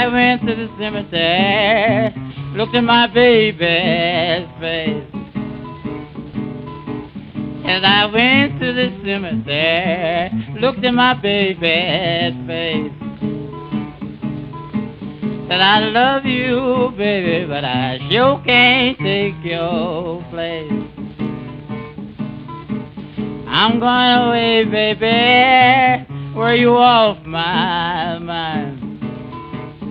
went to the cemetery, looked at my baby's face. As I went to the cemetery, looked at my baby's face. Said I love you, baby, but I sure can't take your place. I'm going away, baby, where you off my mind.